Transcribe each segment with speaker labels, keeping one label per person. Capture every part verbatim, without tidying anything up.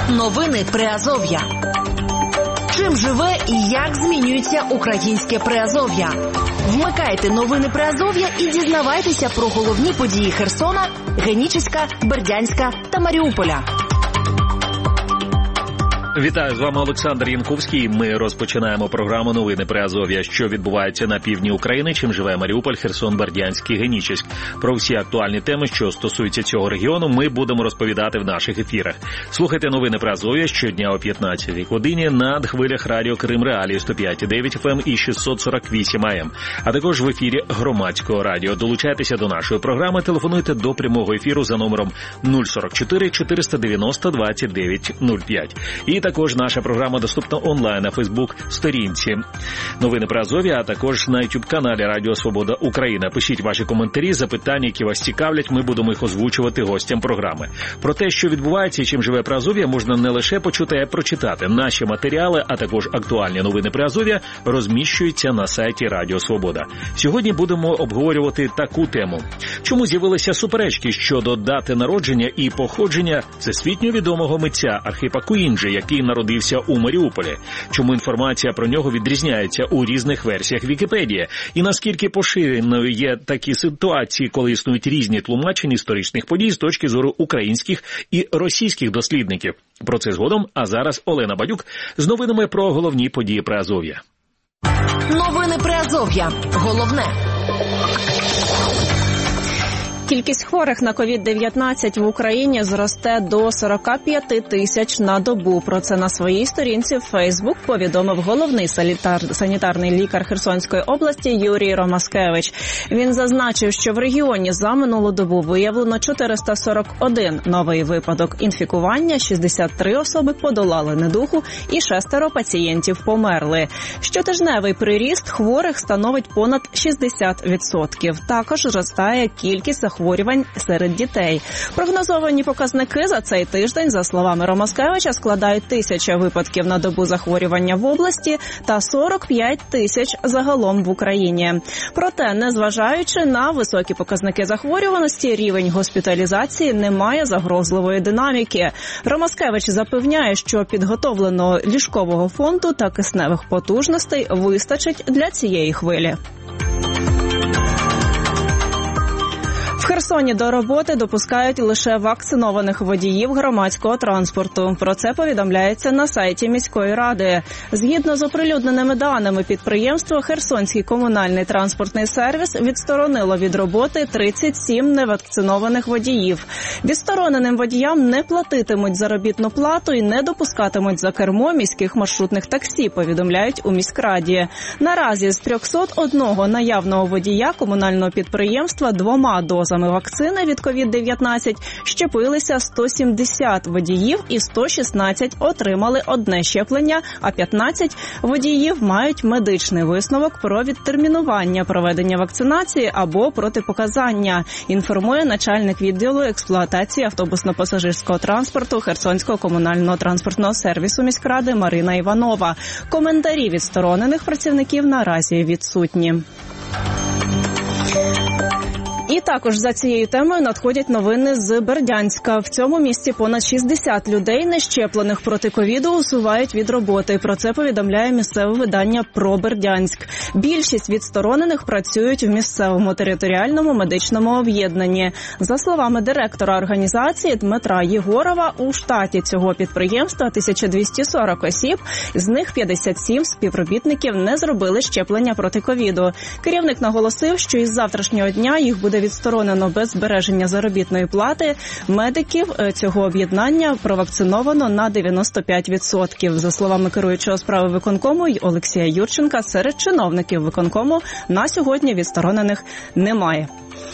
Speaker 1: Новини Приазов'я. Чим живе і як змінюється українське Приазов'я? Вмикайте новини Приазов'я і дізнавайтеся про головні події Херсона, Генічеська, Бердянська та Маріуполя.
Speaker 2: Вітаю, з вами Олександр Янковський. Ми розпочинаємо програму «Новини Приазов'я», що відбувається на півдні України, чим живе Маріуполь, Херсон, Бердянськ і Генічеськ. Про всі актуальні теми, що стосуються цього регіону, ми будемо розповідати в наших ефірах. Слухайте «Новини Приазов'я» щодня о п'ятнадцятій годині на хвилях радіо Крим Реалії сто п'ять і дев'ять еф ем і шістсот сорок вісім ей ем, а також в ефірі Громадського радіо. Долучайтеся до нашої програми, телефонуйте до прямого ефіру за номером нуль сорок чотири чотириста дев'яносто двадцять дев'ять нуль п'ять. І також наша програма доступна онлайн на Фейсбук-сторінці «Новини Приазов'я», а також на ютуб-каналі Радіо Свобода Україна. Пишіть ваші коментарі, запитання, які вас цікавлять, ми будемо їх озвучувати гостям програми. Про те, що відбувається і чим живе Приазов'я, можна не лише почути, а й прочитати. Наші матеріали, а також актуальні новини Приазов'я розміщуються на сайті Радіо Свобода. Сьогодні будемо обговорювати таку тему. Чому з'явилися суперечки щодо дати народження і походження всесвітньо відомого митця Архипа Куінджи, який народився у Маріуполі? Чому інформація про нього відрізняється у різних версіях Вікіпедії? І наскільки поширеною є такі ситуації, коли існують різні тлумачення історичних подій з точки зору українських і російських дослідників? Про це згодом, а зараз Олена Бадюк з новинами про головні події Приазов'я.
Speaker 1: Новини Приазов'я. Головне.
Speaker 3: Кількість хворих на ковід дев'ятнадцять в Україні зросте до сорок п'ять тисяч на добу. Про це на своїй сторінці в Фейсбук повідомив головний санітар, санітарний лікар Херсонської області Юрій Ромаскевич. Він зазначив, що в регіоні за минулу добу виявлено чотириста сорок один новий випадок інфікування, шістдесят три особи подолали недугу і шестеро пацієнтів померли. Щотижневий приріст хворих становить понад шістдесят відсотків. Також зростає кількість захворювань захворювань серед дітей. Прогнозовані показники за цей тиждень, за словами Ромаскевича, складають тисяча випадків на добу захворювання в області та сорок п'ять тисяч загалом в Україні. Проте, незважаючи на високі показники захворюваності, рівень госпіталізації не має загрозливої динаміки. Ромаскевич запевняє, що підготовленого ліжкового фонду та кисневих потужностей вистачить для цієї хвилі. В Херсоні до роботи допускають лише вакцинованих водіїв громадського транспорту. Про це повідомляється на сайті міської ради. Згідно з оприлюдненими даними підприємства, Херсонський комунальний транспортний сервіс відсторонило від роботи тридцять сім невакцинованих водіїв. Відстороненим водіям не платитимуть заробітну плату і не допускатимуть за кермо міських маршрутних таксі, повідомляють у міськраді. Наразі з трьохсот одного наявного водія комунального підприємства двома дозами вакцини від ковід дев'ятнадцять щепилися сто сімдесят водіїв і сто шістнадцять отримали одне щеплення, а п'ятнадцять водіїв мають медичний висновок про відтермінування проведення вакцинації або протипоказання, інформує начальник відділу експлуатації автобусно-пасажирського транспорту Херсонського комунального транспортного сервісу міськради Марина Іванова. Коментарі відсторонених працівників наразі відсутні. І також за цією темою надходять новини з Бердянська. В цьому місті понад шістдесят людей, нещеплених проти ковіду, усувають від роботи. Про це повідомляє місцеве видання «Про Бердянськ». Більшість відсторонених працюють в місцевому територіальному медичному об'єднанні. За словами директора організації Дмитра Єгорова, у штаті цього підприємства тисяча двісті сорок осіб, з них п'ятдесят сім співробітників не зробили щеплення проти ковіду. Керівник наголосив, що із завтрашнього дня їх буде відсторонено без збереження заробітної плати. Медиків цього об'єднання провакциновано на дев'яносто п'ять відсотків. За словами керуючого справи виконкому Олексія Юрченка, серед чиновників виконкому на сьогодні відсторонених немає.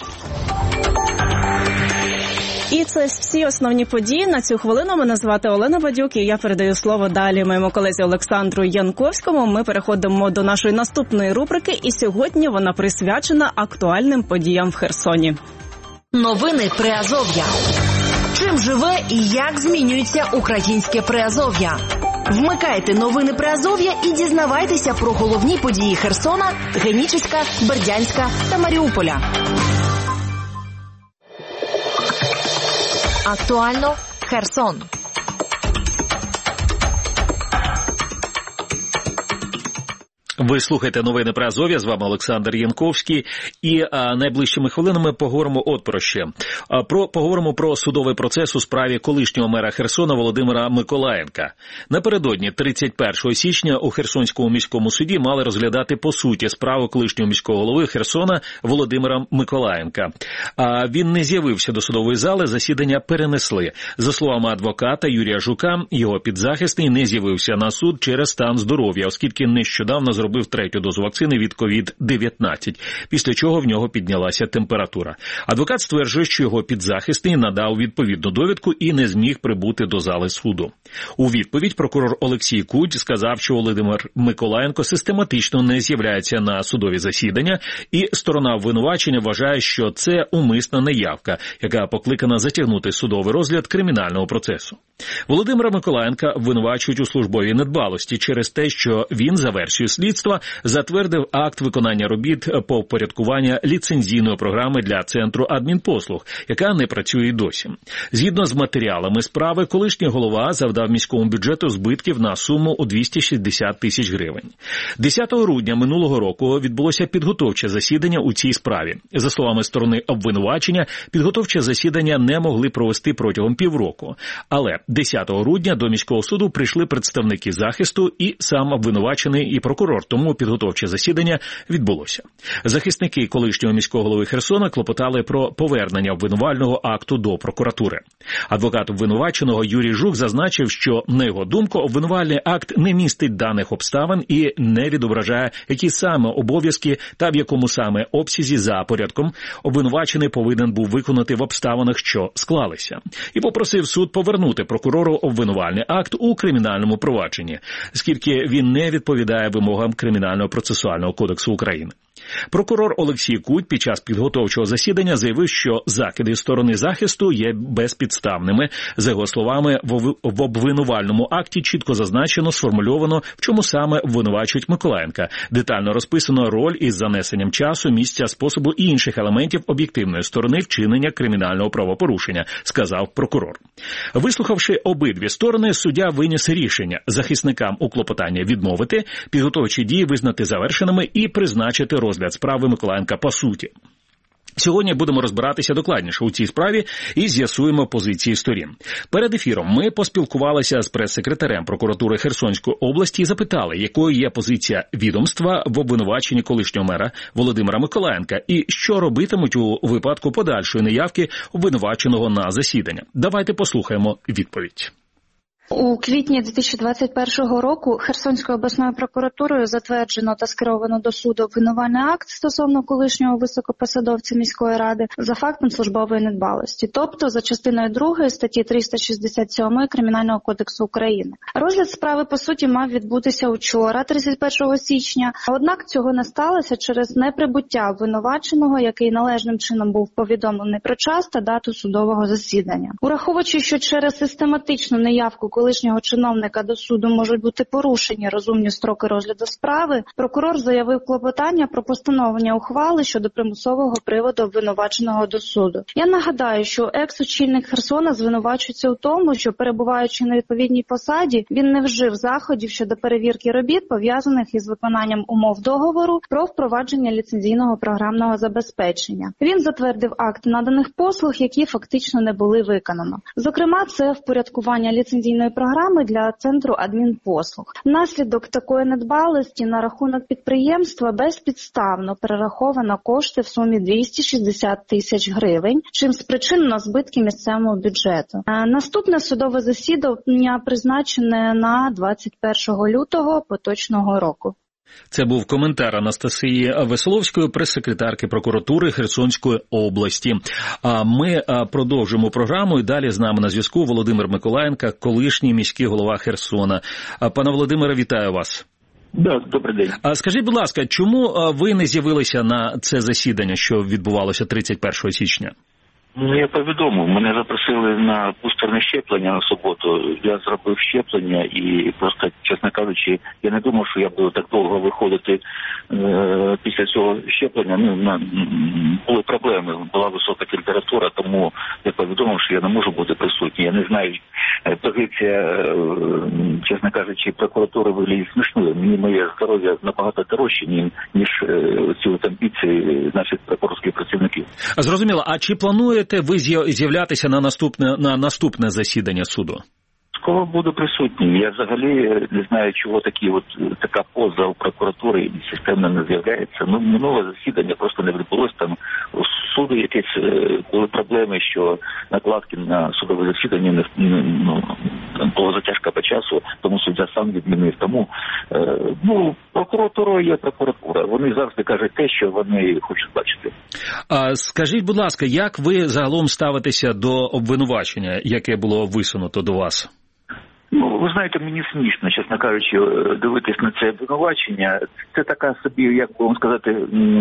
Speaker 3: І це всі основні події на цю хвилину. Мене звати Олена Бадюк, і я передаю слово далі моєму колезі Олександру Янковському. Ми переходимо до нашої наступної рубрики, і сьогодні вона присвячена актуальним подіям в Херсоні.
Speaker 1: Новини Приазов'я. Чим живе і як змінюється українське Приазов'я? Вмикайте новини Приазов'я і дізнавайтеся про головні події Херсона, Генічеська, Бердянська та Маріуполя. Актуально Херсон.
Speaker 2: Ви слухаєте новини Приазов'я, з вами Олександр Янковський, і а, найближчими хвилинами поговоримо от про ще. А, про, поговоримо про судовий процес у справі колишнього мера Херсона Володимира Миколаєнка. Напередодні тридцять першого січня у Херсонському міському суді мали розглядати по суті справу колишнього міського голови Херсона Володимира Миколаєнка. А він не з'явився до судової зали, засідання перенесли. За словами адвоката Юрія Жука, його підзахисний не з'явився на суд через стан здоров'я, оскільки нещодавно зробив третю дозу вакцини від ковід дев'ятнадцять, після чого в нього піднялася температура. Адвокат стверджує, що його підзахисний надав відповідну довідку і не зміг прибути до зали суду. У відповідь прокурор Олексій Куть сказав, що Володимир Миколаєнко систематично не з'являється на судові засідання, і сторона обвинувачення вважає, що це умисна неявка, яка покликана затягнути судовий розгляд кримінального процесу. Володимира Миколаєнка обвинувачують у службовій недбалості через те, що він, за версією слідства, затвердив акт виконання робіт по впорядкуванню ліцензійної програми для Центру адмінпослуг, яка не працює й досі. Згідно з матеріалами справи, колишній голова завдав міському бюджету збитків на суму у двісті шістдесят тисяч гривень. десятого грудня минулого року відбулося підготовче засідання у цій справі. За словами сторони обвинувачення, підготовче засідання не могли провести протягом півроку. Але десятого грудня до міського суду прийшли представники захисту і сам обвинувачений і прокурор, тому підготовче засідання відбулося. Захисники колишнього міського голови Херсона клопотали про повернення обвинувального акту до прокуратури. Адвокат обвинуваченого Юрій Жук зазначив, що, на його думку, обвинувальний акт не містить даних обставин і не відображає, які саме обов'язки та в якому саме обсязі за порядком обвинувачений повинен був виконати в обставинах, що склалися. І попросив суд повернути прокурору обвинувальний акт у кримінальному провадженні, оскільки він не відповідає вимогам Кримінального процесуального кодексу України. Прокурор Олексій Куть під час підготовчого засідання заявив, що закиди сторони захисту є безпідставними. За його словами, в обвинувальному акті чітко зазначено, сформульовано, в чому саме обвинувачують Миколаєнка. Детально розписано роль із занесенням часу, місця, способу і інших елементів об'єктивної сторони вчинення кримінального правопорушення, сказав прокурор. Вислухавши обидві сторони, суддя виніс рішення захисникам у клопотання відмовити, підготовчі дії визнати завершеними і призначити розгляд справи Миколаєнка по суті. Сьогодні будемо розбиратися докладніше у цій справі і з'ясуємо позиції сторін. Перед ефіром ми поспілкувалися з прес-секретарем прокуратури Херсонської області і запитали, якою є позиція відомства в обвинуваченні колишнього мера Володимира Миколаєнка і що робитимуть у випадку подальшої неявки обвинуваченого на засідання. Давайте послухаємо відповідь.
Speaker 4: У квітні дві тисячі двадцять першого року Херсонською обласною прокуратурою затверджено та скеровано до суду обвинувальний акт стосовно колишнього високопосадовця міської ради за фактом службової недбалості, тобто за частиною другої статті триста шістдесят сім Кримінального кодексу України. Розгляд справи, по суті, мав відбутися учора, тридцять першого січня, однак цього не сталося через неприбуття обвинуваченого, який належним чином був повідомлений про час та дату судового засідання. Ураховуючи, що через систематичну неявку колишнього чиновника до суду можуть бути порушені розумні строки розгляду справи, прокурор заявив клопотання про постановлення ухвали щодо примусового приводу обвинуваченого до суду. Я нагадаю, що екс-очільник Херсона звинувачується у тому, що, перебуваючи на відповідній посаді, він не вжив заходів щодо перевірки робіт, пов'язаних із виконанням умов договору про впровадження ліцензійного програмного забезпечення. Він затвердив акт наданих послуг, які фактично не були виконано. Зокрема, це впорядкування ліцензійної програми для Центру адмінпослуг. Внаслідок такої недбалості на рахунок підприємства безпідставно перераховано кошти в сумі двісті шістдесят тисяч гривень, чим спричинено збитки місцевого бюджету. Наступне судове засідання призначене на двадцять першого лютого поточного року.
Speaker 2: Це був коментар Анастасії Веселовської, прес-секретарки прокуратури Херсонської області. А ми продовжимо програму і далі з нами на зв'язку Володимир Миколаєнко, колишній міський голова Херсона. Пане Володимире, вітаю вас.
Speaker 5: Да, добрий день.
Speaker 2: А скажіть, будь ласка, чому ви не з'явилися на це засідання, що відбувалося тридцять першого січня?
Speaker 5: Ну, я повідомив. Мене запросили на бустерне щеплення на суботу. Я зробив щеплення і просто, чесно кажучи, я не думав, що я буду так довго виходити е, після цього щеплення. Ну, на, були проблеми, була висока температура, тому я повідомив, що я не можу бути присутній. Я не знаю, позиція, е, чесно кажучи, прокуратури виглядає смішною. Мені моє здоров'я набагато дорожче, ніж е, ці амбіції наших прокурорських працівників.
Speaker 2: Зрозуміло. А чи плануєте ви з'являтися на наступне, на наступне засідання суду?
Speaker 5: Скоро буду присутній. Я взагалі не знаю, чого такі от, така поза у прокуратури системно не з'являється. Ну, минуле засідання просто не відбулося. Там у суду якісь були проблеми, що накладки на судове засідання не, ну, була затяжка по часу, тому суддя сам відмінив. Тому, ну, прокуратура є прокуратура. Вони завжди кажуть те, що вони хочуть бачити.
Speaker 2: А скажіть, будь ласка, як ви загалом ставитеся до обвинувачення, яке було висунуто до вас?
Speaker 5: Ну, ви знаєте, мені смішно, чесно кажучи, дивитись на це обвинувачення. Це така собі, як би вам сказати,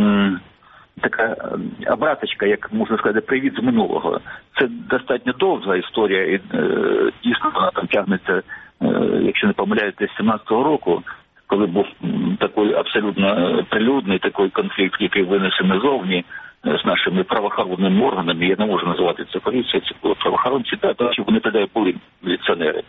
Speaker 5: така обраточка, як можна сказати, привіт з минулого. Це достатньо довга історія, і дійсно вона там тягнеться, якщо не помиляєтесь, з сімнадцятого року, коли був такий абсолютно прилюдний такий конфлікт, який винесений зовні з нашими правоохоронними органами. Я не можу називати це поліція, це були правоохоронці, та, тому що вони тоді були міліціонери.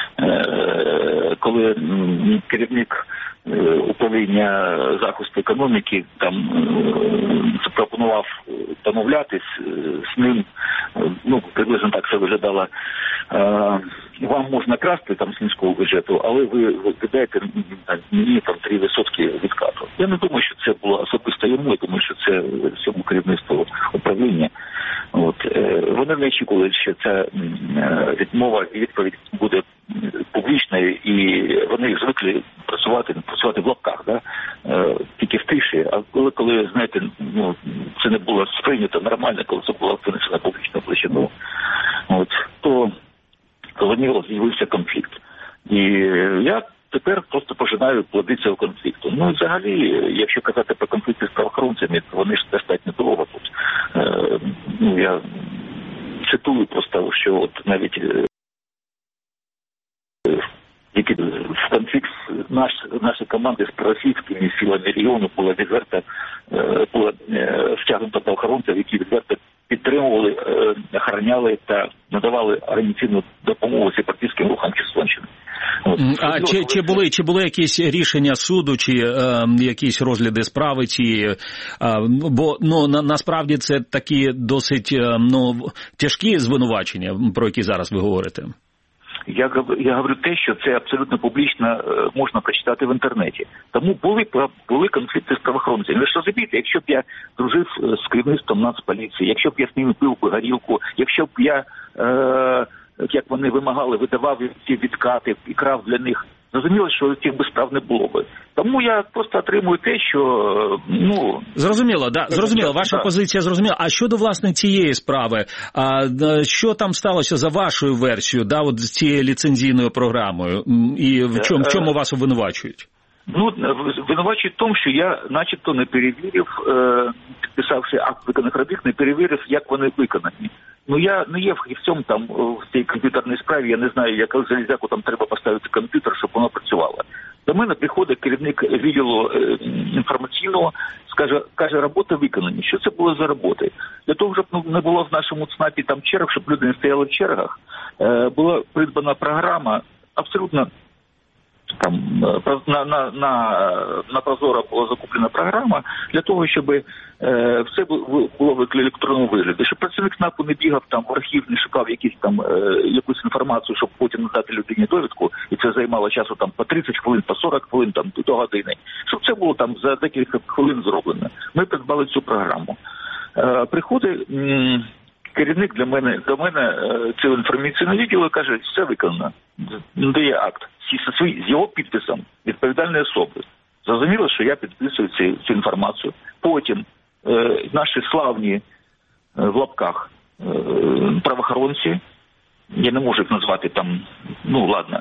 Speaker 5: Е, коли керівник управління захисту економіки там е, запропонував домовлятись з ним, ну, приблизно так це виглядало. Е, вам можна красти там з міського бюджету, але ви віддаєте мені там три відсотки відкату. Я не думаю, що це було особисто йому, я думаю, що це всьому керівництву управління. От, е, вони не очікували, що ця відмова і відповідь буде публічною, і вони звикли працювати, працювати в лапках, да? е, тільки в тиші. А коли, коли знаєте, ну, це не було сприйнято нормально, коли це було винесено публічно площину, от, то коли з'явився конфлікт. І я тепер просто пожинаю плоди цього конфлікту. Ну, і взагалі, якщо казати про конфлікти з правоохоронцями, то вони ж достатньо довго тут. Е, ну, я цитую просто, що от навіть е, які в конфлікт наш, нашої команди з проросійськими силами регіону була відверто, е, була е, втягнута правоохоронців, які відверто підтримували, е, охороняли та надавали організаційну допомогу сепаратистським рухам Херсонщини.
Speaker 2: От. А чи, чи були чи були якісь рішення суду, чи е, якісь розгляди справи цієї? Е, бо ну на, насправді це такі досить е, ну тяжкі звинувачення, про які зараз ви говорите.
Speaker 5: Я, я говорю те, що це абсолютно публічно можна прочитати в інтернеті. Тому були, були конфлікти з правоохоронцями. Ви ж розумієте, якщо б я дружив з керівництвом Нацполіції, якщо б я з ними пив горілку, якщо б я, е, як вони вимагали, видавав ці відкати і крав для них, зрозуміло, що цих би справ не було би. Тому я просто отримую те, що, ну...
Speaker 2: Зрозуміло, да, зрозуміло, ваша да. позиція зрозуміла. А щодо, власне, цієї справи, а що там сталося за вашою версією, да, от з цією ліцензійною програмою, і в чому, в чому вас обвинувачують?
Speaker 5: Ну, винувачують в тому, що я начебто не перевірив, е, підписавши акт виконаних робіт, не перевірив, як вони виконані. Ну, я не є в цьому там, в цій комп'ютерній справі, я не знаю, яку залізяку там треба поставити комп'ютер, щоб воно працювало. До мене приходить керівник відділу е, інформаційного, скаже, каже, роботи виконані. Що це було за роботи? Для того, щоб ну, не було в нашому ЦНАПі там черг, щоб люди не стояли в чергах, е, була придбана програма, абсолютно там на, на, на, на Прозоро була закуплена програма для того, щоб е, все було в електронному вигляді. Щоб працівник ЦНАПу не бігав там в архів, не шукав якісь там е, якусь інформацію, щоб потім надати людині довідку, і це займало часу там по тридцять хвилин, по сорок хвилин, там до години. Щоб це було там за декілька хвилин зроблено. Ми придбали цю програму. Е, приходить м- керівник для мене, до мене е, цього інформаційного відділу каже, все виконано. Дає акт. З його підписом відповідальної особи. Зрозуміло, що я підписую цю, цю інформацію. Потім е, наші славні е, в лапках е, правоохоронці я не можу їх назвати там, ну ладно,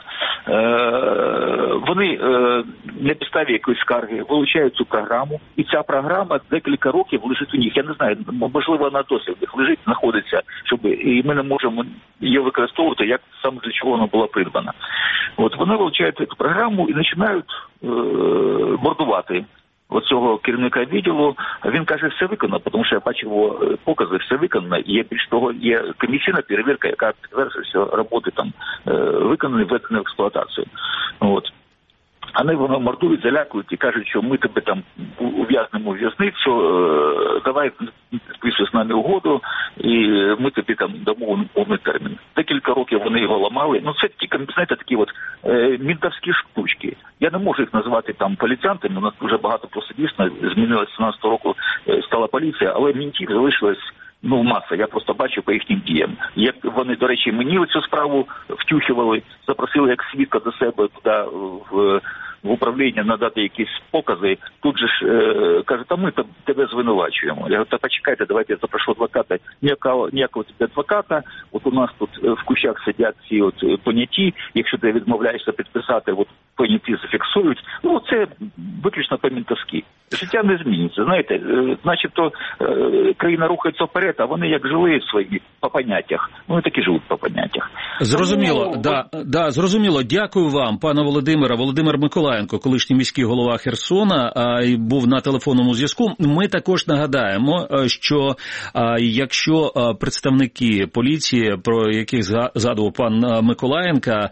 Speaker 5: е, вони е, на підставі якоїсь скарги вилучають цю програму, і ця програма декілька років лежить у них. Я не знаю, можливо, вона досі в них лежить, знаходиться, щоб і ми не можемо її використовувати, як саме для чого вона була придбана. От вони вилучають цю програму і починають е, мордувати оцього керівника відділу. Він каже, все виконано, тому що я бачив його покази, все виконано. Є, більш того, є комісійна перевірка, яка підтверджує, що роботи там е, виконані, введені в експлуатацію. От. Вони воно мордують, залякують і кажуть, що ми тебе там ув'язнемо в в'язницю, е, давай підписуй з нами угоду, і ми тобі там дамо повний термін. Декілька років вони його ламали. Ну це тільки, знаєте, такі от е, мінтовські штучки. Я не можу їх назвати там поліціянтами, у нас дуже багато просто дійсно змінилось з сімнадцятого року, е, стала поліція, але мінтів залишилось ну, маса, я просто бачу по їхнім діям. Як вони, до речі, мені цю справу втюхували, запросили як свідка до себе туди в, в управління надати якісь покази. Тут же ж е, кажуть, а ми тебе звинувачуємо. Я говорю, та почекайте, давайте я запрошу адвоката. Ніякого, ніякого тебе адвоката. От у нас тут в кущах сидять ці от поняті. Якщо ти відмовляєшся підписати, от поняті зафіксують. Ну, це виключно по-мінтовськи. Життя не зміниться. Знаєте, е, начебто е, країна рухається вперед, а вони як жили в своїх по поняттях. Вони таки живуть по поняттях.
Speaker 2: Зрозуміло,
Speaker 5: Тому,
Speaker 2: да, да, зрозуміло. Дякую вам, пане Володимире. Володимир Миколаєнко, колишній міський голова Херсона, а, був на телефонному зв'язку. Ми також нагадаємо, що а, якщо а, представники поліції, про яких згадував пан Миколаєнко, а,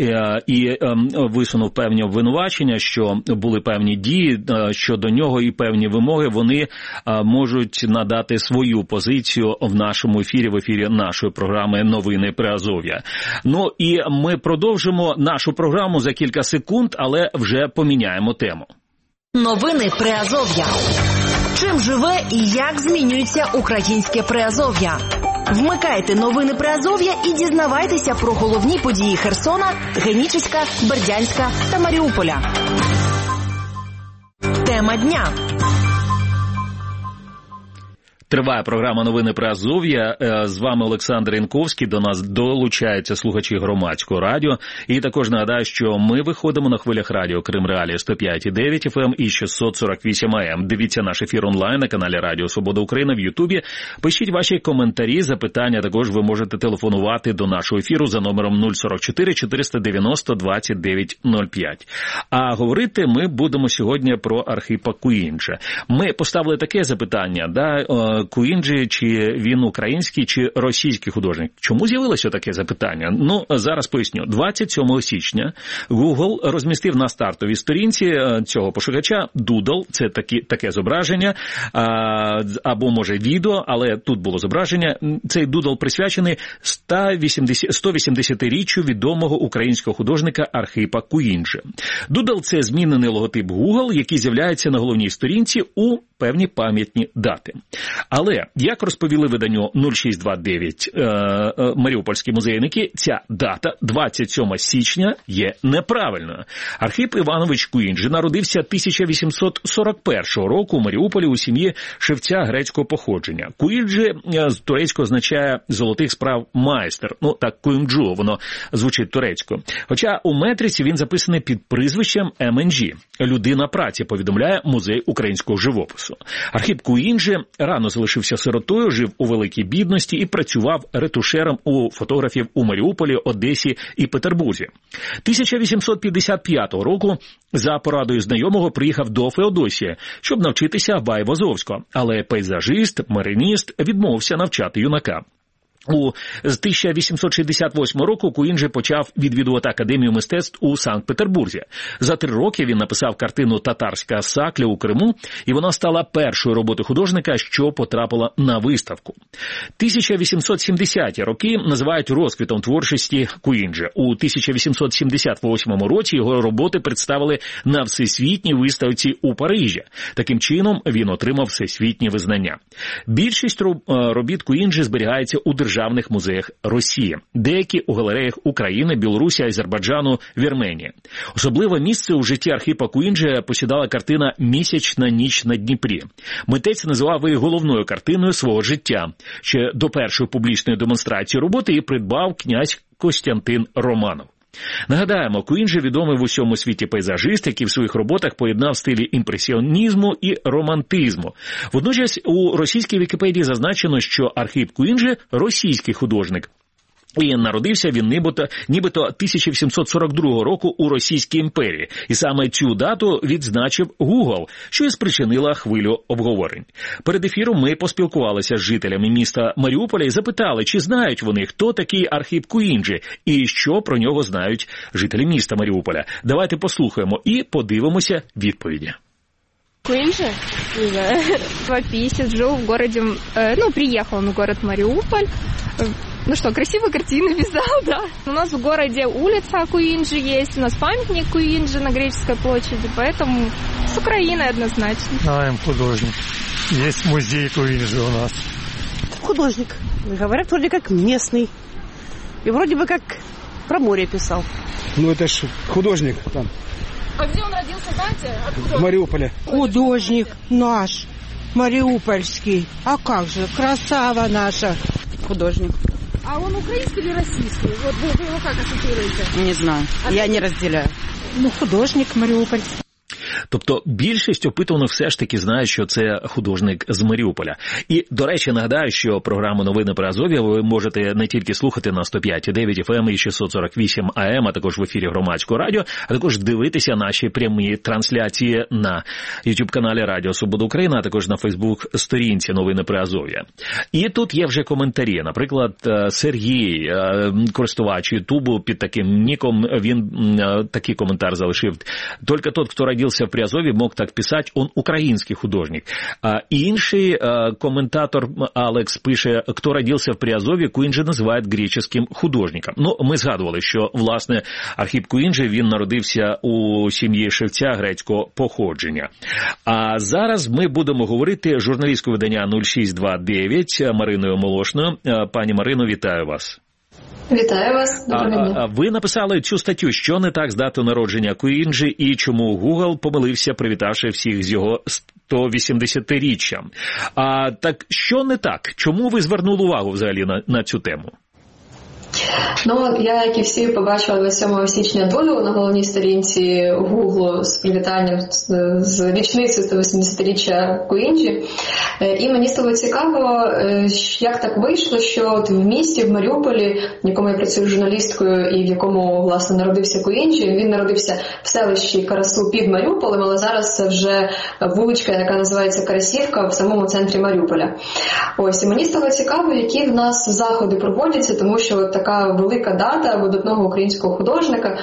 Speaker 2: і а, висунув певні обвинувачення, що були певні дії а, щодо нього і певні вимоги, вони а, можуть надати свою позицію в нашому ефірі, в ефірі нашої програми «Новини Приазов'я». Ну і ми продовжимо нашу програму за кілька секунд, але вже поміняємо тему.
Speaker 1: Новини Приазов'я. Чим живе і як змінюється українське Приазов'я? Вмикайте новини Приазов'я і дізнавайтеся про головні події Херсона, Генічеська, Бердянська та Маріуполя. Тема дня.
Speaker 2: Триває програма «Новини Приазов'я». З вами Олександр Янковський. До нас долучаються слухачі громадського радіо. І також нагадаю, що ми виходимо на хвилях радіо Крим Реалії сто п'ять і дев'ять еф ем і шістсот сорок вісім ей ем. Дивіться наш ефір онлайн на каналі Радіо Свобода України в Ютубі. Пишіть ваші коментарі, запитання. Також ви можете телефонувати до нашого ефіру за номером нуль сорок чотири чотириста дев'яносто двадцять дев'ять нуль п'ять. А говорити ми будемо сьогодні про Архипа Куінджи. Ми поставили таке запитання, да, Куінджи, чи він український, чи російський художник? Чому з'явилося таке запитання? Ну, зараз поясню. двадцять сьомого січня Google розмістив на стартовій сторінці цього пошукача Doodle, це такі, таке зображення, або, може, відео, але тут було зображення. Цей Doodle присвячений сто вісімдесятиріччю відомого українського художника Архипа Куінджи. Doodle – це змінений логотип Google, який з'являється на головній сторінці у певні пам'ятні дати. Але, як розповіли виданню нуль шість двадцять дев'ять е, е, маріупольські музейники, ця дата, двадцять сьомого січня, є неправильною. Архип Іванович Куінджи народився тисяча вісімсот сорок першого року у Маріуполі у сім'ї шевця грецького походження. Куінджи з турецького означає «золотих справ майстер». Ну, так, Куінджу, воно звучить турецькою. Хоча у метриці він записаний під прізвищем ем ен джі – «Людина праці», повідомляє Музей українського живопису. Архип Куінджи рано залишився сиротою, жив у великій бідності і працював ретушером у фотографів у Маріуполі, Одесі і Петербурзі. тисяча вісімсот п'ятдесят п'ятого року за порадою знайомого приїхав до Феодосії, щоб навчитися в Айвазовського, але пейзажист, мариніст відмовився навчати юнака. У з тисяча вісімсот шістдесят восьмого року Куінджи почав відвідувати Академію мистецтв у Санкт-Петербурзі. За три роки він написав картину «Татарська сакля» у Криму, і вона стала першою роботою художника, що потрапила на виставку. тисяча вісімсот сімдесяті роки називають розквітом творчості Куінджи. У тисяча вісімсот сімдесят восьмому році його роботи представили на всесвітній виставці у Парижі. Таким чином він отримав всесвітнє визнання. Більшість робіт Куінджи зберігається у державі. державних музеях Росії, деякі у галереях України, Білорусі, Азербайджану, Вірменії. Особливе місце у житті Архипа Куінджи посідала картина «Місячна ніч на Дніпрі». Митець називав її головною картиною свого життя. Ще до першої публічної демонстрації роботи її придбав князь Костянтин Романов. Нагадаємо, Куінджі відомий в усьому світі пейзажист, який в своїх роботах поєднав стилі імпресіонізму і романтизму. Водночас у російській Вікіпедії зазначено, що Архип Куінджі – російський художник. І народився він нібито, нібито тисяча вісімсот сорок другого року у Російській імперії. І саме цю дату відзначив Google, що і спричинила хвилю обговорень. Перед ефіром ми поспілкувалися з жителями міста Маріуполя і запитали, чи знають вони, хто такий Архип Куінджі і що про нього знають жителі міста Маріуполя. Давайте послухаємо і подивимося відповіді.
Speaker 6: Куинджи, живописец, жил в городе, ну, приехал в город Мариуполь. Ну что, красиво картины писал, да. У нас в городе улица Куинджи есть, у нас памятник Куинджи на Греческой площади, поэтому с Украиной однозначно.
Speaker 7: Знаем, художник. Есть музей Куинджи у нас.
Speaker 8: Художник. Говорят, вроде как местный. И вроде бы как про море писал.
Speaker 9: Ну это ж художник там.
Speaker 6: А где он родился, знаете? Откуда?
Speaker 9: В Мариуполе.
Speaker 10: Художник наш, мариупольский. А как же, красава наша.
Speaker 8: Художник.
Speaker 6: А он украинский или российский? Вот вы, вы его как ассоциируете?
Speaker 8: Не знаю, а я не разделяю.
Speaker 10: Ну, художник мариупольский.
Speaker 2: Тобто більшість опитуваних все ж таки знають, що це художник з Маріуполя. І, до речі, нагадаю, що програму «Новини Приазов'я» ви можете не тільки слухати на сто п'ять і дев'ять еф ем і шістсот сорок вісім а ем, а також в ефірі Громадського радіо, а також дивитися наші прямі трансляції на YouTube-каналі Радіо Свобода України, а також на Фейсбук-сторінці «Новини Приазов'я». І тут є вже коментарі. Наприклад, Сергій, користувач Ютубу під таким ніком, він такий коментар залишив. «Только тот, кто родился в Приазовье, мог так писать, он украинский художник». А інший а, коментатор Алекс пише, хто родився в Приазов'ї, Куінджі називають греческим художником. Ну, ми згадували, що, власне, Архип Куінджі, він народився у сім'ї шевця грецького походження. А зараз ми будемо говорити з журналісткою видання нуль шість двадцять дев'ять Мариною Молошною. Пані Марино, вітаю вас.
Speaker 11: Вітаю вас, доброго дня.
Speaker 2: А, ви написали цю статтю, що не так з датою народження Куінджі і чому Google помилився, привітавши всіх з його сто вісімдесятиріччям. А так що не так? Чому ви звернули увагу взагалі на, на цю тему?
Speaker 11: Ну, я, як і всі, побачила двадцять сьомого січня долю на головній сторінці Google з привітанням з річниці сто вісімдесятиріччя Куінджі. І мені стало цікаво, як так вийшло, що от в місті, в Маріуполі, в якому я працюю журналісткою і в якому, власне, народився Куінджі, він народився в селищі Карасу під Маріуполем, але зараз це вже вуличка, яка називається Карасівка, в самому центрі Маріуполя. Ось, і мені стало цікаво, які в нас заходи проводяться, тому що от така велика дата видатного українського художника.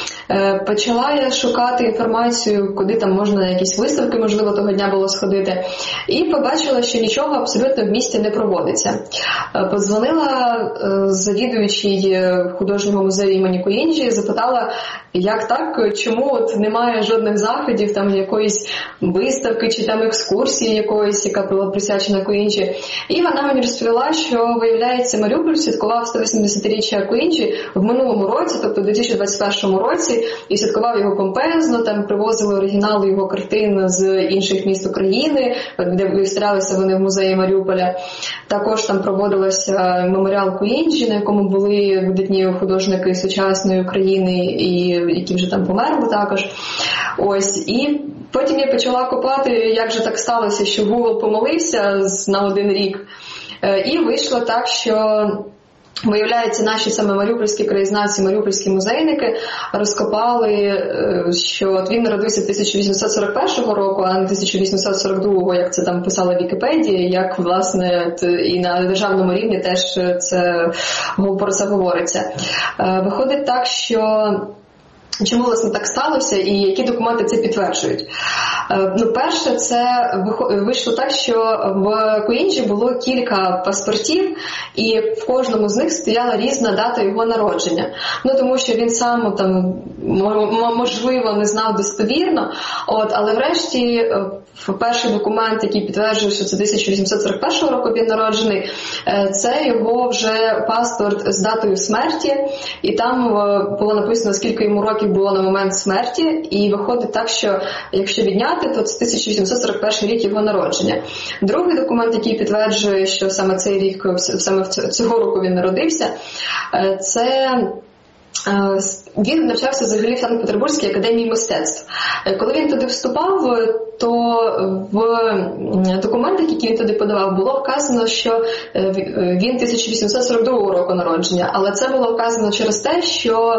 Speaker 11: Почала я шукати інформацію, куди там можна на якісь виставки, можливо, того дня було сходити. І побачила, що нічого абсолютно в місті не проводиться. Подзвонила завідуючій художнього музею імені Куінджі, запитала, як так, чому от немає жодних заходів, там якоїсь виставки чи там екскурсії якоїсь, яка була присвячена Куінджі. І вона мені розповіла, що, виявляється, Маріуполь святкував сто вісімдесятиріччя Куінджі в минулому році, тобто в дві тисячі двадцять першому році, і святкував його помпезно, там привозили оригінали його картин з інших міст України, де виставлялися вони в музеї Маріуполя. Також там проводилося меморіал Куінджі, на якому були видатні художники сучасної України, і які вже там померли також. Ось, і потім я почала копати, як же так сталося, що Google помилився на один рік. І вийшло так, що виявляється, наші саме маріупольські краєзнавці, маріупольські музейники розкопали, що от він народився тисяча вісімсот сорок першого року, а не тисяча вісімсот сорок другого, як це там писала Вікіпедія, як, власне, і на державному рівні теж це, про це говориться. Виходить так, що чому, власне, так сталося і які документи це підтверджують? Ну, перше, це вийшло так, що в Куінджі було кілька паспортів, і в кожному з них стояла різна дата його народження. Ну, тому що він сам, там, можливо, не знав достовірно, от, але врешті перший документ, який підтверджує, що це тисяча вісімсот сорок першого року він народжений, це його вже паспорт з датою смерті, і там було написано, скільки йому років років було на момент смерті, і виходить так, що якщо відняти, то це тисяча вісімсот сорок перший рік його народження. Другий документ, який підтверджує, що саме цей рік, саме цього року він народився, це він навчався взагалі в Санкт-Петербурзькій академії мистецтв. Коли він туди вступав, то в документах, які він туди подавав, було вказано, що він тисяча вісімсот сорок другого року народження, але це було вказано через те, що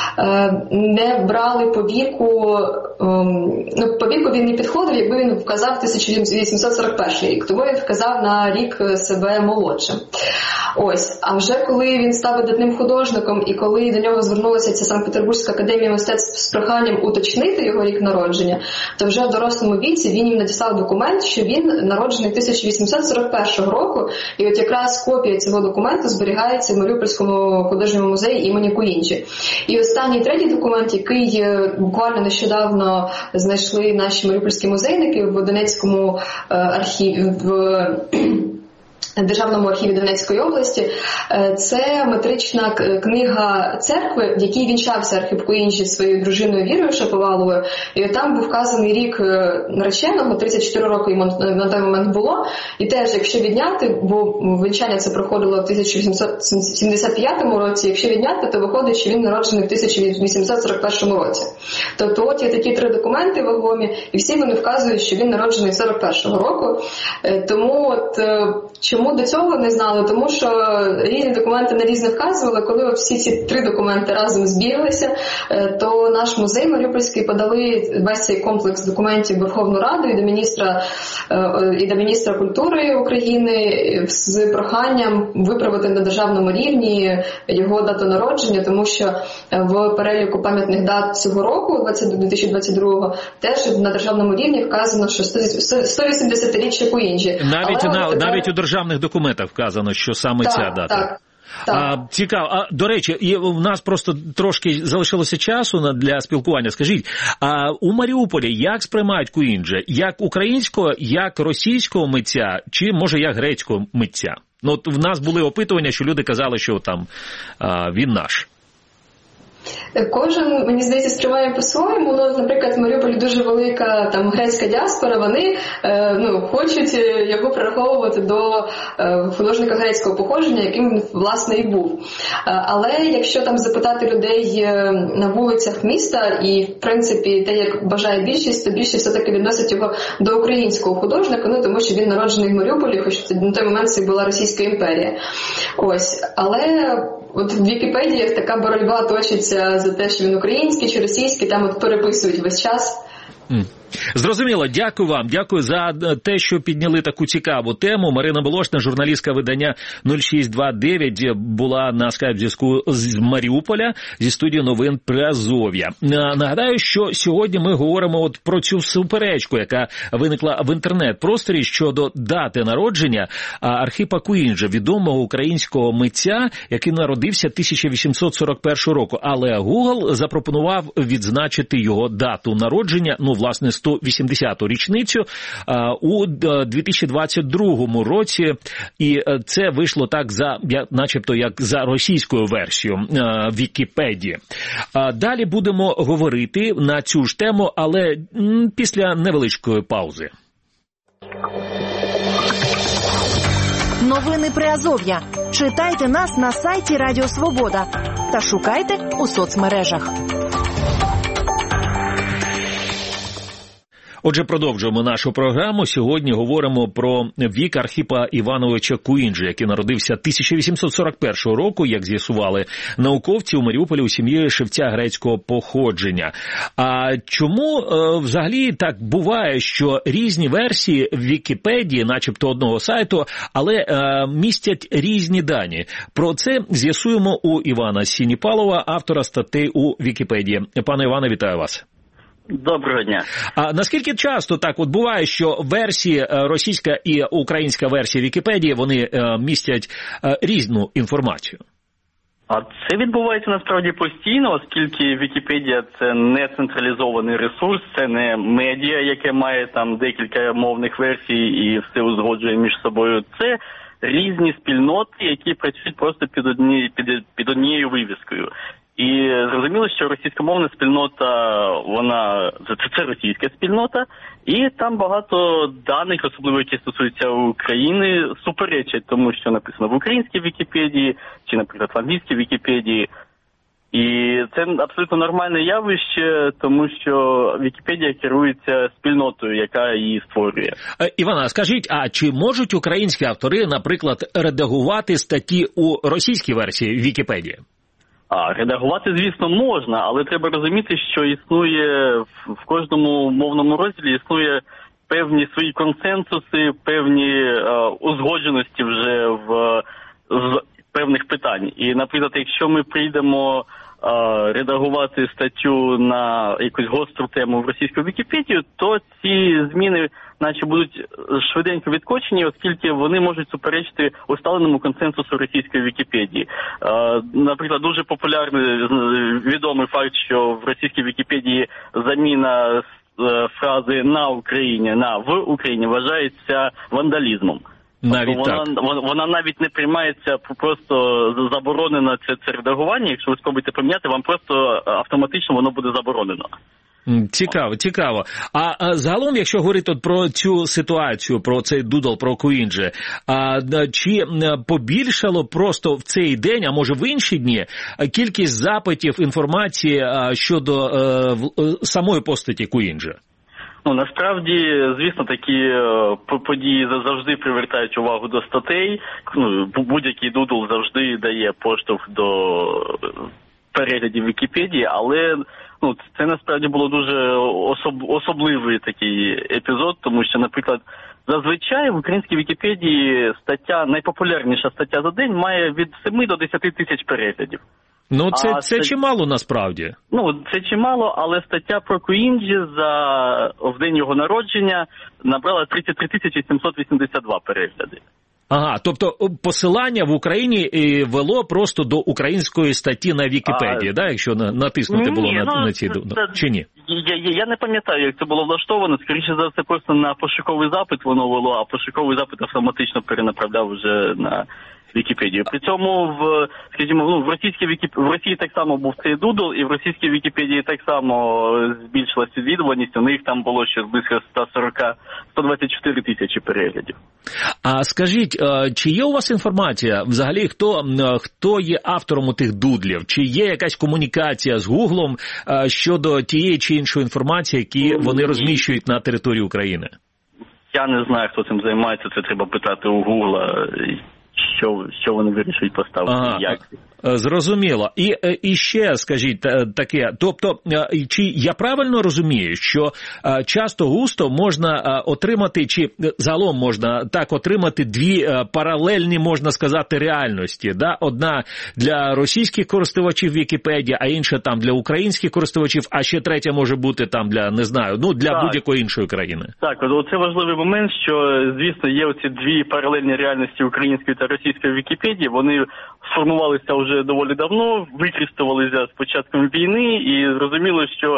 Speaker 11: не брали по віку, ну, по віку він не підходив, якби він вказав тисяча вісімсот сорок перший рік, тому він вказав на рік себе молодшим. Ось, а вже коли він став видатним художником і коли до нього звернулася ця Санкт-Петербурзька академія мистецтв з проханням уточнити його рік народження, то вже в дорослому віці він їм надіслав документ, що він народжений тисяча вісімсот сорок першого року, і от якраз копія цього документу зберігається в Маріупольському художньому музеї імені Куінджі. І останній третій документ, який буквально нещодавно знайшли наші маріупольські музейники в Донецькому архіві, в Державному архіві Донецької області, це метрична книга церкви, в якій вінчався Архип Куінджі зі своєю дружиною Вірою Шаповаловою, і там був вказаний рік нареченого, тридцять чотири роки йому на той момент було, і теж, якщо відняти, бо вінчання це проходило в тисяча вісімсот сімдесят п'ятому році, якщо відняти, то виходить, що він народжений в тисяча вісімсот сорок першому році. Тобто от є такі три документи вагомі, і всі вони вказують, що він народжений сорок першого року. Тому от чому до цього не знали? Тому що різні документи на різне вказували. Коли от всі ці три документи разом збіглися, то наш музей Маріупольський подали весь цей комплекс документів в Верховну Раду і до міністра, і до міністра культури України з проханням виправити на державному рівні його дату народження, тому що в переліку пам'ятних дат цього року, дві тисячі двадцять другого, теж на державному рівні вказано, що сто вісімдесятиріччя Куінджі.
Speaker 2: Навіть, на, тепер... навіть у державних документах вказано, що саме так, ця дата.
Speaker 11: Так. Так.
Speaker 2: А, цікаво. А, до речі, і в нас просто трошки залишилося часу для спілкування. Скажіть, а у Маріуполі як сприймають Куінджі? Як українського, як російського митця, чи, може, як грецького митця? Ну, от в нас були опитування, що люди казали, що там а, він наш.
Speaker 11: Кожен, мені здається, сприймає по-своєму. Ну, наприклад, в Маріуполі дуже велика там грецька діаспора, вони е, ну, хочуть його прираховувати до е, художника грецького походження, яким він, власне, і був. Е, але якщо там запитати людей на вулицях міста, і, в принципі, те, як бажає більшість, то більшість все-таки відносить його до українського художника, ну, тому що він народжений в Маріуполі, хоч на той момент це була Російська імперія. Ось. Але от в Вікіпедіях така боротьба точиться за те, що він український чи російський, там от переписують весь час.
Speaker 2: Mm. Зрозуміло, дякую вам, дякую за те, що підняли таку цікаву тему. Марина Волошина, журналістка видання нуль шість двадцять дев'ять, була на скайп-зв'язку з Маріуполя зі студії новин Приазов'я. Нагадаю, що сьогодні ми говоримо от про цю суперечку, яка виникла в інтернет-просторі щодо дати народження Архипа Куінджі, відомого українського митця, який народився тисяча вісімсот сорок першого року. Але Google запропонував відзначити його дату народження, ну, власне, сто вісімдесяту річницю у дві тисячі двадцять другому році, і це вийшло так, за, начебто, як за російською версією Вікіпедії. Далі будемо говорити на цю ж тему, але після невеличкої паузи.
Speaker 1: Новини Приазов'я. Читайте нас на сайті Радіо Свобода та шукайте у соцмережах.
Speaker 2: Отже, продовжуємо нашу програму. Сьогодні говоримо про вік Архипа Івановича Куінджі, який народився тисяча вісімсот сорок першого року, як з'ясували науковці, у Маріуполі у сім'ї шевця грецького походження. А чому е, взагалі так буває, що різні версії в Вікіпедії, начебто одного сайту, але е, містять різні дані? Про це з'ясуємо у Івана Сініпалова, автора статей у Вікіпедії. Пане Іване, вітаю вас.
Speaker 12: Доброго дня.
Speaker 2: А наскільки часто так от буває, що версії російська і українська версія Вікіпедії, вони е, містять е, різну інформацію?
Speaker 12: А це відбувається насправді постійно, оскільки Вікіпедія – це не централізований ресурс, це не медіа, яке має там декілька мовних версій і все узгоджує між собою. Це різні спільноти, які працюють просто під, одні, під, під однією вивіскою. І зрозуміло, що російськомовна спільнота, вона, це, це російська спільнота, і там багато даних, особливо які стосуються України, суперечать тому, що написано в українській Вікіпедії, чи, наприклад, в англійській Вікіпедії. І це абсолютно нормальне явище, тому що Вікіпедія керується спільнотою, яка її створює.
Speaker 2: Івана, скажіть, а чи можуть українські автори, наприклад, редагувати статті у російській версії Вікіпедії?
Speaker 12: А, редагувати, звісно, можна, але треба розуміти, що існує в кожному мовному розділі існує певні свої консенсуси, певні е, узгодженості вже в з певних питань. І, наприклад, якщо ми прийдемо е, редагувати статтю на якусь гостру тему в російську Вікіпедію, то ці зміни наче будуть швиденько відкочені, оскільки вони можуть суперечити усталеному консенсусу російської Вікіпедії. Е, наприклад, дуже популярний, відомий факт, що в російській Вікіпедії заміна е, фрази «на Україні» на «в Україні» вважається вандалізмом.
Speaker 2: Навіть
Speaker 12: вона,
Speaker 2: так.
Speaker 12: Вона, вона навіть не приймається, просто заборонено це, це редагування. Якщо ви спробуєте поміняти, вам просто автоматично воно буде заборонено.
Speaker 2: Цікаво, цікаво. А, а загалом, якщо говорити от про цю ситуацію, про цей дудл, про Куінджі, а чи побільшало просто в цей день, а може в інші дні, кількість запитів, інформації щодо е, самої постаті Куінджі?
Speaker 12: Ну, насправді, звісно, такі е, події завжди привертають увагу до статей. Ну, будь-який дудл завжди дає поштовх до переглядів Вікіпедії, але ну, це насправді було дуже особ, особливий такий епізод, тому що, наприклад, зазвичай в українській Вікіпедії стаття, найпопулярніша стаття за день має від семи до десяти тисяч переглядів.
Speaker 2: Ну, це,
Speaker 12: а
Speaker 2: це
Speaker 12: стать...
Speaker 2: чимало насправді.
Speaker 12: Ну, це чимало, але стаття про Куінджі за в день його народження набрала тридцять три тисячі сімсот вісімдесят два перегляди.
Speaker 2: Ага, тобто посилання в Україні вело просто до української статті на Вікіпедії, а, да, якщо натиснути було
Speaker 12: ні,
Speaker 2: на,
Speaker 12: ну,
Speaker 2: на ці,
Speaker 12: це,
Speaker 2: чи ні?
Speaker 12: Я, я, я не пам'ятаю, як це було влаштовано, скоріше за все, просто на пошуковий запит воно вело, а пошуковий запит автоматично перенаправляв вже на Вікіпедію. При цьому в, скажімо, ну, в російській Вікіп... в Росії так само був цей дудл, і в російській Вікіпедії так само збільшилася відвідуваність. У них там було ще близько сто сорок - сто двадцять чотири тисячі переглядів.
Speaker 2: А скажіть, чи є у вас інформація взагалі, хто, хто є автором тих дудлів? Чи є якась комунікація з Гуглом щодо тієї чи іншої інформації, які вони розміщують на території України?
Speaker 12: Я не знаю, хто цим займається, це треба питати у Гугла. Що, що вони вирішують поставити,
Speaker 2: ага,
Speaker 12: як?
Speaker 2: Зрозуміло. І, і ще, скажіть таке, тобто, чи я правильно розумію, що часто густо можна отримати, чи загалом можна так отримати дві паралельні, можна сказати, реальності, да? Одна для російських користувачів Вікіпедії, а інша там для українських користувачів, а ще третя може бути там для, не знаю, ну для так. будь-якої іншої країни.
Speaker 12: Так, це важливий момент, що, звісно, є оці дві паралельні реальності української та російської Вікіпедії, вони сформувалися вже доволі давно, використовувалися з початком війни, і зрозуміло, що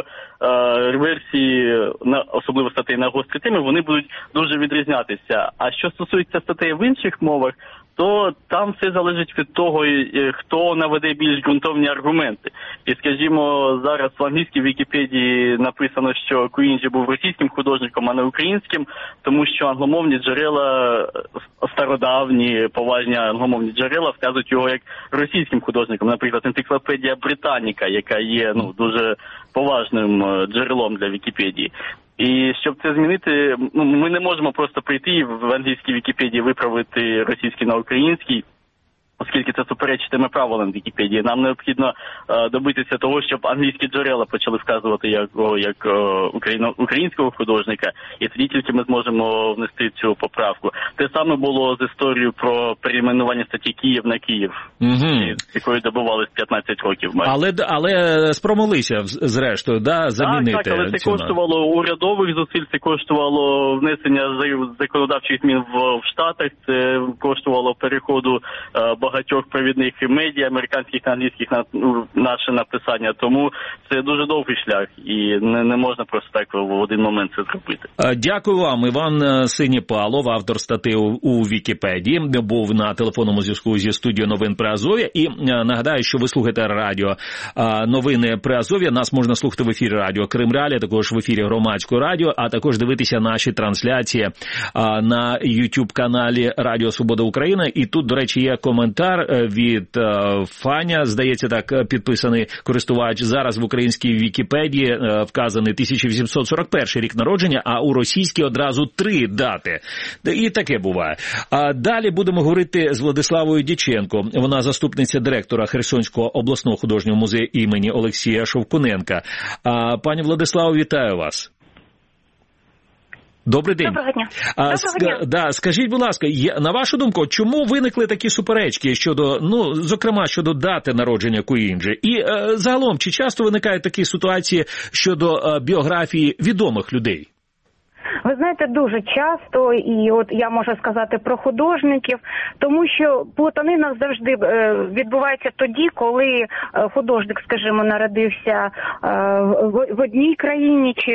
Speaker 12: е, версії, на, особливо статей на гострі теми, вони будуть дуже відрізнятися. А що стосується статей в інших мовах, то там все залежить від того, хто наведе більш ґрунтовні аргументи. І, скажімо, зараз в англійській Вікіпедії написано, що Куінджі був російським художником, а не українським, тому що англомовні джерела, стародавні, поважні англомовні джерела вказують його як російським художником. Наприклад, енциклопедія Британіка, яка є ну, дуже поважним джерелом для Вікіпедії. І щоб це змінити, ну, ми не можемо просто прийти в англійській Вікіпедії виправити російський на український, оскільки це суперечитиме правилам Вікіпедії. Нам необхідно е, добитися того, щоб англійські джерела почали вказувати як, як е, україно, українського художника, і тоді тільки ми зможемо внести цю поправку. Те саме було з історією про перейменування статті Київ на Київ,
Speaker 2: угу.
Speaker 12: якою добувалися п'ятнадцять років. Майже.
Speaker 2: Але, але спромоглися, зрештою, да, замінити.
Speaker 12: Так, так, але це коштувало урядових зусиль, це коштувало внесення законодавчих змін в, в Штатах, це коштувало переходу е, багатьох провідних медіа, американських та англійських, на ну, наше написання. Тому це дуже довгий шлях, і не, не можна просто так в один момент це зробити.
Speaker 2: Дякую вам. Іван Синіпалов, автор статті у Вікіпедії, був на телефонному зв'язку зі студією новин Приазов'я. І нагадаю, що ви слухаєте радіо новини Приазов'я. Нас можна слухати в ефірі радіо Крим Реалії, також в ефірі Громадського радіо, а також дивитися наші трансляції на YouTube-каналі Радіо Свобода Україна. І тут, до речі, є коментар від Фаня, здається, так, підписаний користувач. Зараз в українській Вікіпедії вказаний тисяча вісімсот сорок перший рік народження, а у російській одразу три дати. І таке буває. А далі будемо говорити з Владиславою Дяченко. Вона заступниця директора Херсонського обласного художнього музею імені Олексія Шовкуненка. А, пані Владиславо, вітаю вас. Добрий день.
Speaker 13: Доброго дня.
Speaker 2: А,
Speaker 13: Доброго
Speaker 2: ск...
Speaker 13: дня.
Speaker 2: Да, скажіть, будь ласка, на вашу думку, чому виникли такі суперечки щодо, ну, зокрема, щодо дати народження Куінджі? І е, загалом, чи часто виникають такі ситуації щодо е, біографії відомих людей?
Speaker 13: Ви знаєте, дуже часто, і от я можу сказати про художників, тому що плутанина завжди відбувається тоді, коли художник, скажімо, народився в одній країні чи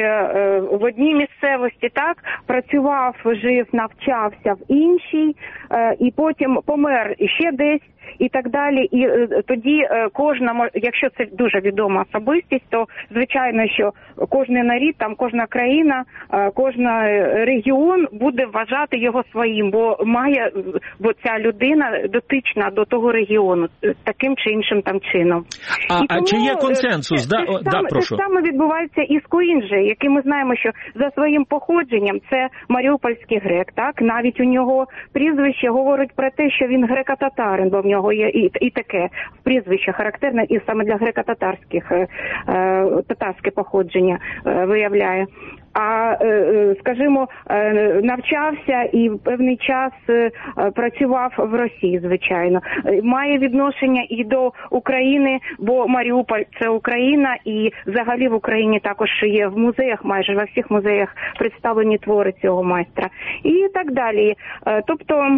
Speaker 13: в одній місцевості, так, працював, жив, навчався в іншій, і потім помер ще десь. І так далі, і е, тоді е, кожна, якщо це дуже відома особистість, то звичайно, що кожний народ, там кожна країна, е, кожен регіон буде вважати його своїм, бо має, бо ця людина дотична до того регіону таким чи іншим там чином.
Speaker 2: А,
Speaker 13: і
Speaker 2: а
Speaker 13: тому,
Speaker 2: чи є консенсус?
Speaker 13: Те,
Speaker 2: да,
Speaker 13: те,
Speaker 2: да,
Speaker 13: саме,
Speaker 2: прошу.
Speaker 13: те саме відбувається і з Куінджі, який ми знаємо, що за своїм походженням це маріупольський грек, так? Навіть у нього прізвище говорить про те, що він греко-татарин, бо в нього є і, і таке прізвище характерне, і саме для греко-татарських, е, татарське походження е, виявляє. А, скажімо, навчався і певний час працював в Росії, звичайно. Має відношення і до України, бо Маріуполь – це Україна, і взагалі в Україні також є в музеях, майже во всіх музеях представлені твори цього майстра. І так далі. Тобто...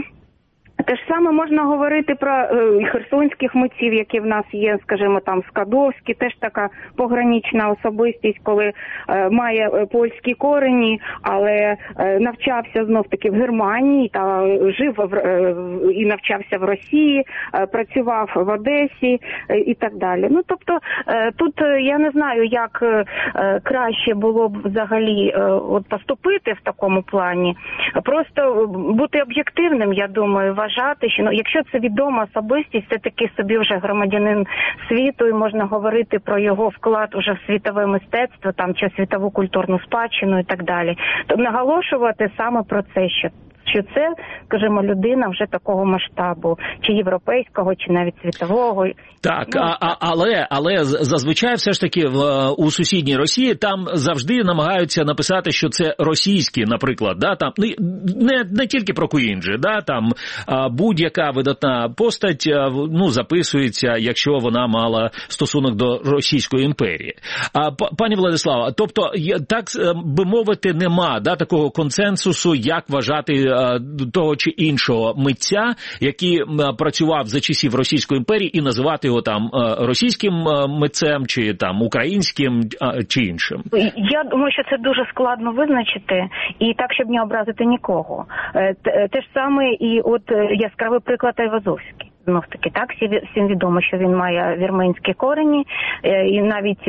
Speaker 13: Те ж саме можна говорити про е, херсонських митців, які в нас є, скажімо, там Скадовський, теж така погранична особистість, коли е, має польські корені, але е, навчався знов-таки в Германії, та жив в, е, і навчався в Росії, е, працював в Одесі е, і так далі. Ну, тобто, е, тут я не знаю, як е, краще було б взагалі е, от поступити в такому плані. Просто бути об'єктивним, я думаю, вважати, що ну, якщо це відома особистість, це таки собі вже громадянин світу, і можна говорити про його вклад уже в світове мистецтво, там, чи світову культурну спадщину і так далі. То наголошувати саме про це, що що це, скажімо, людина вже такого масштабу, чи європейського, чи навіть світового.
Speaker 2: Так, ну, а, а, але, але зазвичай все ж таки в, у сусідній Росії там завжди намагаються написати, що це російські, наприклад, да, там, не, не тільки про Куінджі, да, там будь-яка видатна постать, ну, записується, якщо вона мала стосунок до Російської імперії. А, пані Владислава, тобто, так би мовити, нема, да, такого консенсусу, як вважати того чи іншого митця, який працював за часів Російської імперії, і називати його там російським митцем, чи там українським, чи іншим?
Speaker 13: Я думаю, що це дуже складно визначити, і так, щоб не образити нікого. Те ж саме і от яскравий приклад Айвазовський. Знов таки, так, всім відомо, що він має вірменські корені, і навіть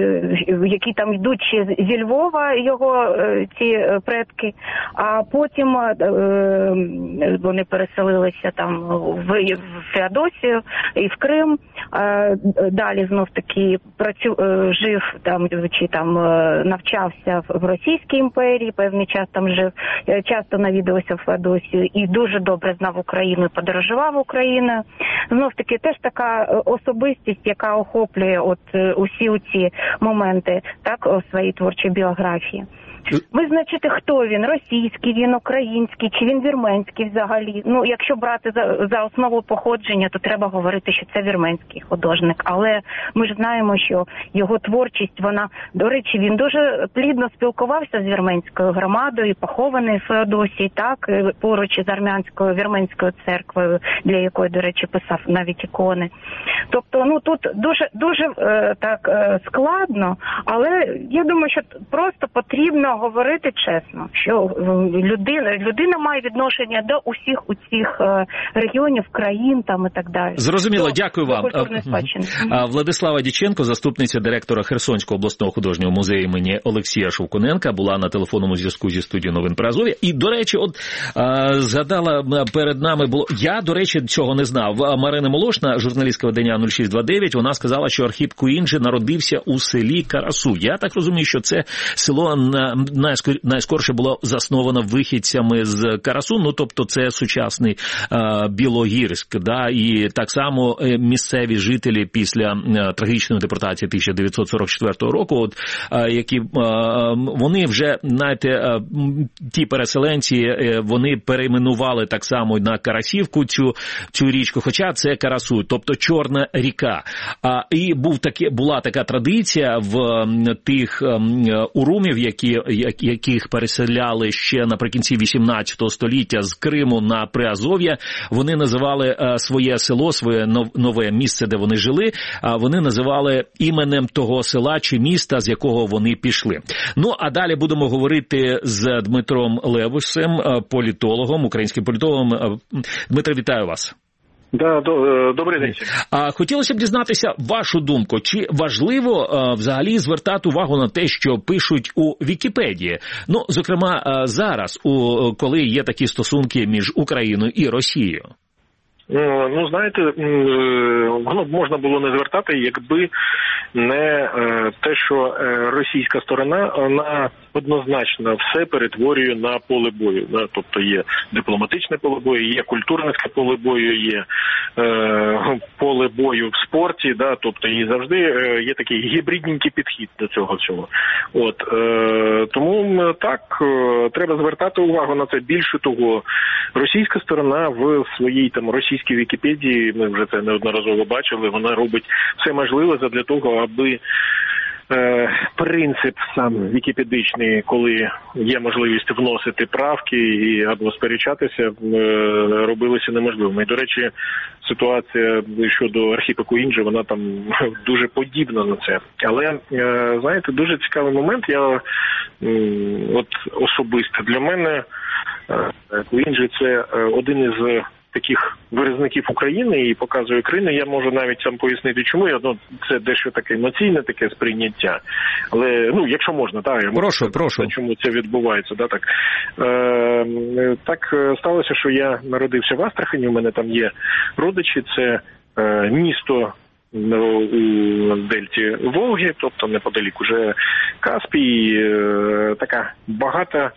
Speaker 13: які там йдуть ще зі Львова його ці предки, а потім вони переселилися там в Феодосію і в Крим, далі знов таки працю... жив там, чи там навчався в Російській імперії, певний час там жив, часто навідувався в Феодосію і дуже добре знав Україну, подорожував Україною. Знов таки теж така особистість, яка охоплює от усі ці моменти, так, у своїй творчій біографії. Визначити, хто він, російський, він український, чи він вірменський взагалі. Ну, якщо брати за, за основу походження, то треба говорити, що це вірменський художник. Але ми ж знаємо, що його творчість, вона, до речі, він дуже плідно спілкувався з вірменською громадою, похований в Феодосії, так, поруч із армянською вірменською церквою, для якої, до речі, речі, писав навіть ікони. Тобто, ну тут дуже дуже е, так е, складно, але я думаю, що просто потрібно говорити чесно, що людина людина має відношення до усіх у цих е, регіонів, країн там і так далі.
Speaker 2: Зрозуміло,
Speaker 13: до,
Speaker 2: дякую вам. А, Владислава Дяченко, заступниця директора Херсонського обласного художнього музею імені Олексія Шовкуненка, була на телефонному зв'язку зі студією новин Приазов'я. І, до речі, от а, згадала перед нами було. Я, до речі, цього не знав. Марина Молошна, журналістка видання нуль шість двадцять дев'ять, вона сказала, що Архіп Куінджи народився у селі Карасу. Я так розумію, що це село найскор... найскорше було засновано вихідцями з Карасу, ну, тобто це сучасний а, Білогірськ, да, і так само місцеві жителі після а, трагічної депортації тисяча дев'ятсот сорок четвертого року, от, а, які а, вони вже, знаєте, а, ті переселенці, вони перейменували так само на Карасівку цю, цю річку, хоча це Карасу, тобто Чорна ріка. А, і був таке, була така традиція в тих урумів, які, яких переселяли ще наприкінці вісімнадцятого століття з Криму на Приазов'я. Вони називали своє село, своє нове місце, де вони жили, вони називали іменем того села чи міста, з якого вони пішли. Ну, а далі будемо говорити з Дмитром Левусем, політологом, українським політологом. Дмитро, вітаю вас.
Speaker 14: Да, добрий день.
Speaker 2: А хотілося б дізнатися вашу думку, чи важливо а, взагалі звертати увагу на те, що пишуть у Вікіпедії? Ну, зокрема, а, зараз, у, коли є такі стосунки між Україною і Росією.
Speaker 14: Ну, знаєте, воно б можна було не звертати, якби не те, що російська сторона, вона однозначно все перетворює на поле бою. Да? Тобто є дипломатичне поле бою, є культурницьке поле бою, є е, поле бою в спорті, да? Тобто і завжди є такий гібридненький підхід до цього всього. От, е, тому так, треба звертати увагу на це. Більше того, російська сторона в своїй там російській Вікіпедії, ми вже це неодноразово бачили, вона робить все можливе задля того, аби е, принцип сам вікіпедичний, коли є можливість вносити правки і або сперечатися, е, робилося неможливим. І, до речі, ситуація щодо Архіпа Куінджи, вона там дуже подібна на це. Але, е, знаєте, дуже цікавий момент, я е, от особисто для мене е, Куінджи – це один із таких виразників України і показує країну. Я можу навіть сам пояснити, чому. Я, ну, це дещо таке емоційне таке сприйняття. Але, ну, якщо можна, так, я
Speaker 2: прошу,
Speaker 14: можу,
Speaker 2: прошу.
Speaker 14: чому це відбувається. Да, так. Е, так сталося, що я народився в Астрахані, у мене там є родичі, це е, місто у дельті Волги, тобто неподалік уже Каспій, е, така багата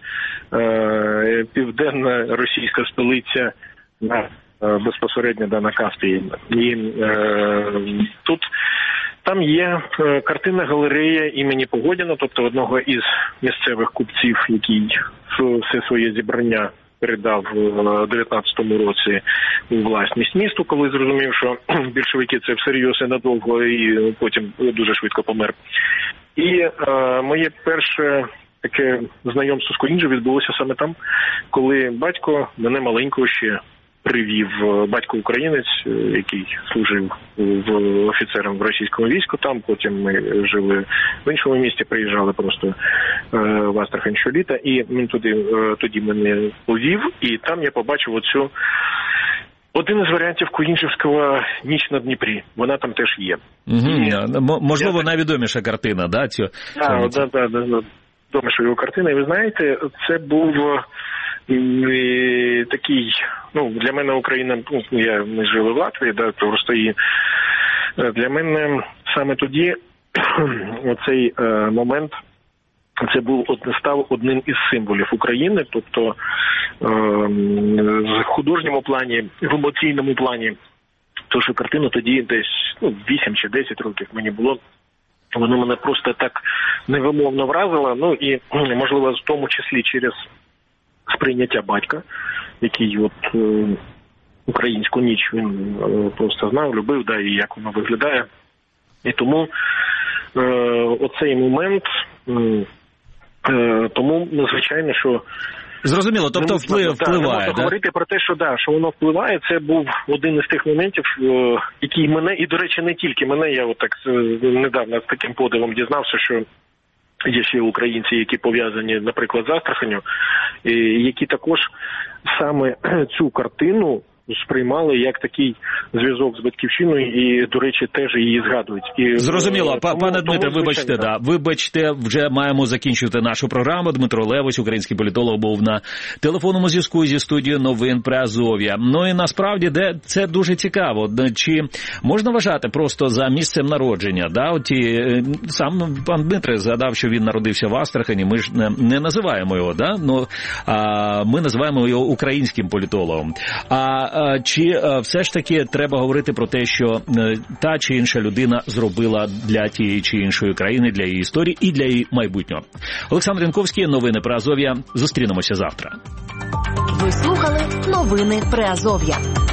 Speaker 14: е, південна російська столиця на безпосередньо да, на Каспії. І е, тут там є е, картинна галерея імені Погодіна, тобто одного із місцевих купців, який все своє зібрання передав у дев'ятнадцятому році у власність місту, коли зрозумів, що більшовики це всерйоз і надовго, і потім дуже швидко помер. І е, моє перше таке знайомство з Куінджи відбулося саме там, коли батько мене маленького ще привів, батько українець, який служив в офіцером в російському війську там, потім ми жили в іншому місті, приїжджали просто в Астрахань щоліта, і він туди, тоді мене повів, і там я побачив оцю один із варіантів Куінджівського «Ніч на Дніпрі». Вона там теж є.
Speaker 2: Угу.
Speaker 14: І...
Speaker 2: Можливо,
Speaker 14: я...
Speaker 2: найвідоміша картина, да? Цю...
Speaker 14: Так, так, так, найвідоміша його картина. І ви знаєте, це був і такий, ну, для мене Україна, ну, я, ми жили в Латвії, да, просто і для мене саме тоді оцей е, момент, це був, став одним із символів України, тобто е, в художньому плані, в емоційному плані, то, що картина тоді десь, ну, вісім чи десять років мені було, воно мене просто так невимовно вразило, ну, і, можливо, в тому числі через сприйняття батька, який от е, українську ніч він е, просто знав, любив, да, і як воно виглядає. І тому е, оцей момент, е, тому, звичайно, що
Speaker 2: Зрозуміло, тобто вплив,
Speaker 14: можна,
Speaker 2: впливає,
Speaker 14: да? Не можна
Speaker 2: да?
Speaker 14: говорити про те, що, да, що воно впливає. Це був один із тих моментів, який мене, і, до речі, не тільки мене, я от так недавно з таким подивом дізнався, що є ще українці, які пов'язані, наприклад, з Астраханью, які також саме цю картину сприймали як такий зв'язок з батьківщиною і, до речі, теж її згадують. І,
Speaker 2: Зрозуміло.
Speaker 14: Тому,
Speaker 2: Пане Дмитре,
Speaker 14: тому,
Speaker 2: вибачте, да. вибачте, вже маємо закінчувати нашу програму. Дмитро Левось, український політолог, був на телефонному зв'язку зі студією новин Приазов'я. Ну і насправді, де це дуже цікаво. Чи можна вважати просто за місцем народження? Да? От і, сам пан Дмитро згадав, що він народився в Астрахані. Ми ж не, не називаємо його, да? Ну, а, ми називаємо його українським політологом. А чи все ж таки треба говорити про те, що та чи інша людина зробила для тієї чи іншої країни, для її історії і для її майбутнього? Олександр Янковський, новини Приазов'я. Зустрінемося завтра.
Speaker 1: Ви слухали новини Приазов'я.